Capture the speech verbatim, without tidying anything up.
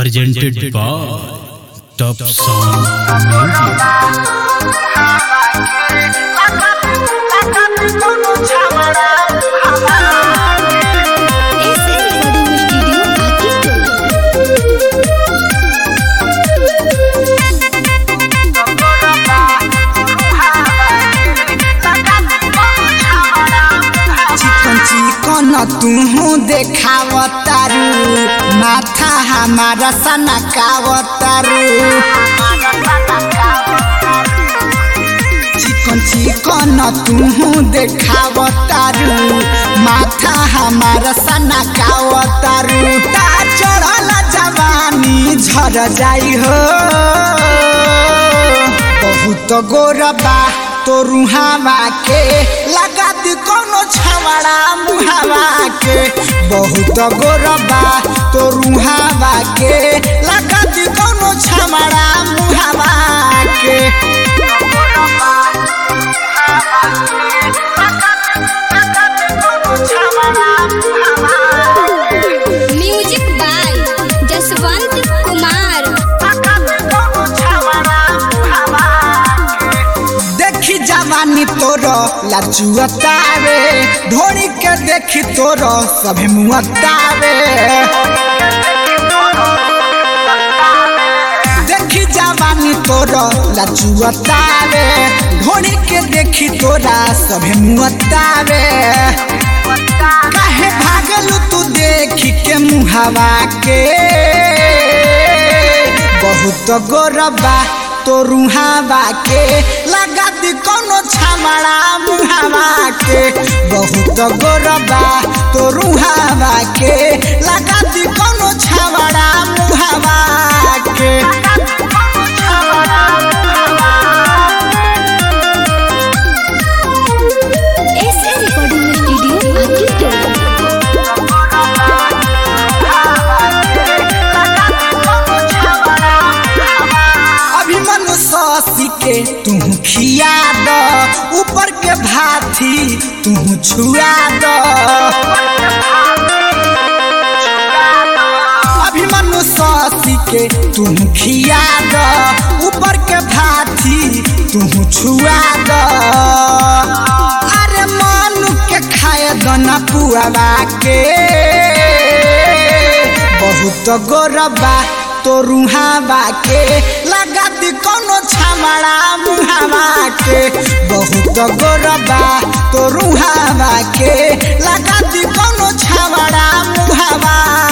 presented by Top Sound Music. तुहू देखावतारू माथा हमारा सनकावतारू चिकन चिकन तुहू देखावतारू माथा हमारा सनकावतारू ता चढ़ल जवानी झर जाई हो बहुत गोरबा तो रुहावा के लगा दी कोनो छवड़ा मुहावा के बहुत गोरबा तो रुहावा के लगा दी कोनो छवड़ा मुहावा के म्यूजिक बाय जसवंत कुमार। देखी जवानी तोरो लाजुअतावे ढोरी के देखी तोरो सभी मुअतावे देखी जवानी तोरो लाजुअतावे ढोरी के देखी तोरा सभी मुअतावे काहे भागलू तू देखी के मुहावा के बहुत गोरबा तो रुहावा के लगा दी कोनो छमड़ा मुहावा के बहुत गोरबा तो रुहावा के लगा दी कोनो छमड़ा मुहावा के एसए रिकॉर्डिंग स्टूडियो ससी के तू खिया दो ऊपर के भाथी तू छुआ दो अभिमन्यु ससी के तू खिया दो ऊपर के भाथी तू छुआ दो अरे मनु के खाए दो न पुआवा के बहुत गोरबा तो रुहावा के लगा दी कोनो छमड़ा मुहावा के बहुत गोरबा तो रुहावा के लगा दी कोनो छमड़ा मुहावा